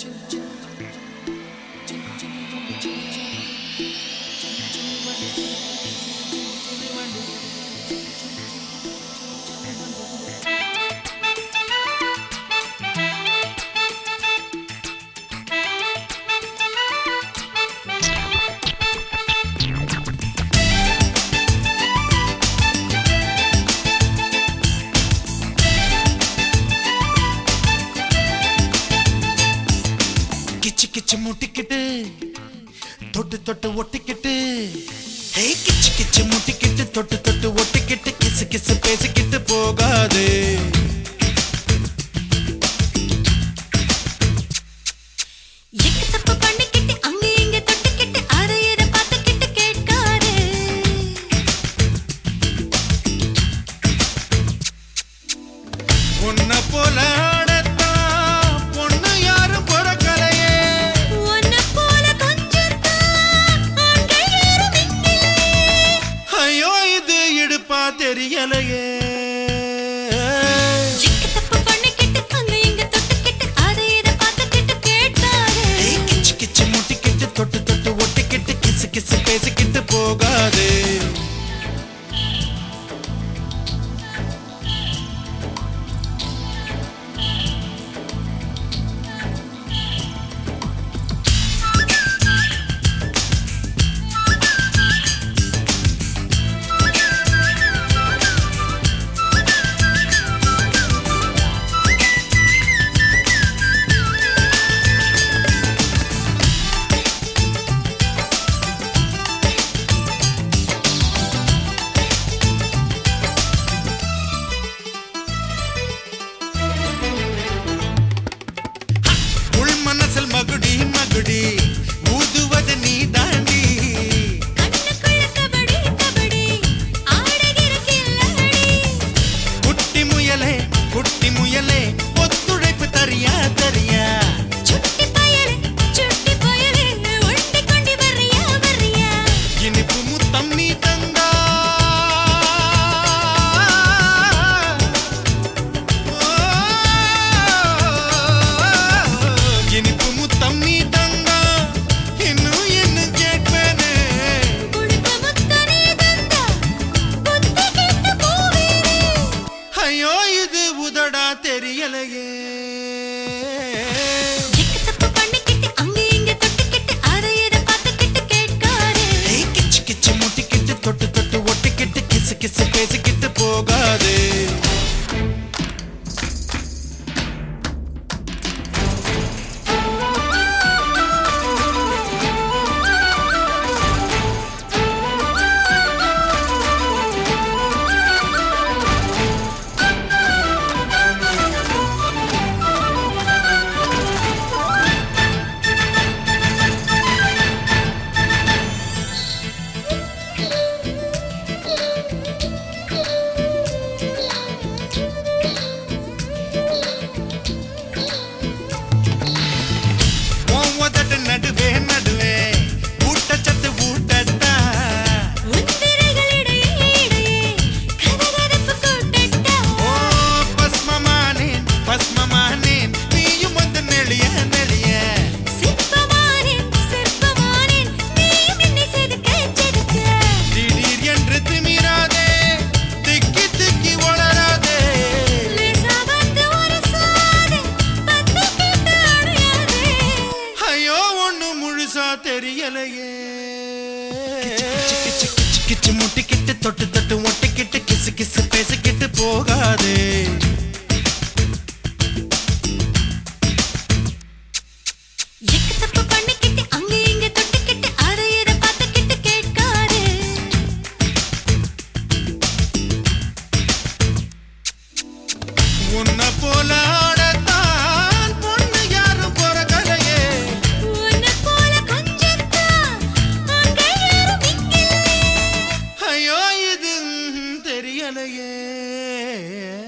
கிச்சு கிச்சு முட்டிக்கிட்டு தொட்டு தொட்டு ஒட்டிக்கிட்டு கிச்சு கிச்சு முட்டிக்கிட்டு தொட்டு தொட்டு ஒட்டிக்கிட்டு கிசு கிசு பேசிக்கிட்டு போகாது. உன்னை போல தெரியலையே கிச்சு கிச்சு முட்டிக்கிட்டு தொட்டு தொட்டு ஒட்டிக்கிட்டு கிசு கிசு பேசிக்கிட்டு போகாது. மகுடி மகுடி ஊதுவது நீ தாண்டி குட்டி முயலே ஒத்துழைப்பு தரியா தரியா இனிப்பு முத்தம் நீ தந்தா இனிப்பு முத்தம் நீ தந்தா இன்னும் என்ன கேட்பேனே ஐயோ இது உதடா தெரியலையே கிச்சு கிச்சு முட்டிக்கிட்டு தொட்டு தொட்டு ஒட்டிக்கிட்டு கிசு கிசு பேசிக்கிட்டு போகாது. நடுவே நடுவே ஊட்டச்சத்து ஊட்டத்தா ஓ பஸ்மமானேன் பஸ்மமானேன் நீயும் வந்து நெளிய நெளிய திடீர் என்று திமிராதே திக்கி திக்கி வளராதே ஐயோ ஒண்ணு முழுசா தெரியலையே கிச்சு கிச்சு முட்டிக்கிட்டு தொட்டு தொட்டு ஒட்டிக்கிட்டு கிசு கிசு பேசிக்கிட்டு போகாது. உன்னை போல தெரியலையே